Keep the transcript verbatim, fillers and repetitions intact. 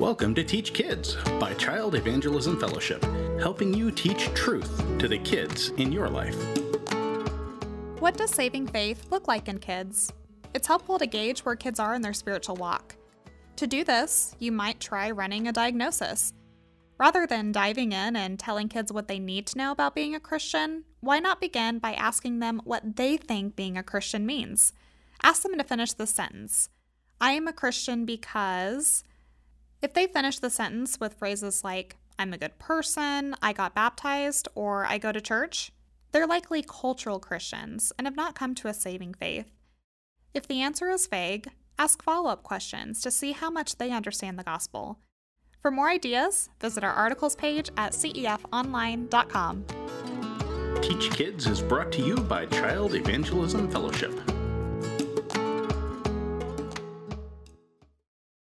Welcome to Teach Kids by Child Evangelism Fellowship, helping you teach truth to the kids in your life. What does saving faith look like in kids? It's helpful to gauge where kids are in their spiritual walk. To do this, you might try running a diagnosis. Rather than diving in and telling kids what they need to know about being a Christian, why not begin by asking them what they think being a Christian means? Ask them to finish this sentence. I am a Christian because... If they finish the sentence with phrases like, I'm a good person, I got baptized, or I go to church, they're likely cultural Christians and have not come to a saving faith. If the answer is vague, ask follow-up questions to see how much they understand the gospel. For more ideas, visit our articles page at c e f online dot com. Teach Kids is brought to you by Child Evangelism Fellowship.